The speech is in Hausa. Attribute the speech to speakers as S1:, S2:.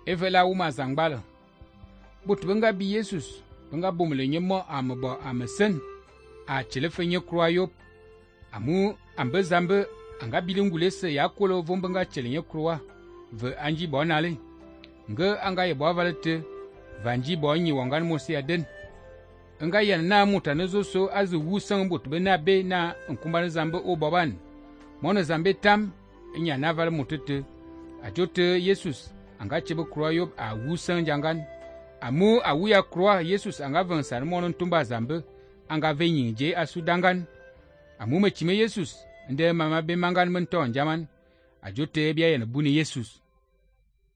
S1: evela wuma zangbal. But benga bi Jesus, benga bumle nyemo ambo amesen, a chelefe nye krua yop. Amu ambe zambe, anga bilingulese ya kolo vombenga chele nye krua, ve anji bonale. Nge anga ye boavalete, vanji bonyi wangan mose ya den. Nga yan na muta nezo so azu wusang but bena be na nkumbane zambe o baban. Mona zambe tam, nya naval mutete. Ajote Jesus, anga chebe krua yop a wusang jangan. Amu awuya krua Jesus anga vansar monon tumba zambe, anga venyi je asudangan. Amu mechime Jesus, nde mama be mangan menton jaman. Ajote bia yan buni Jesus.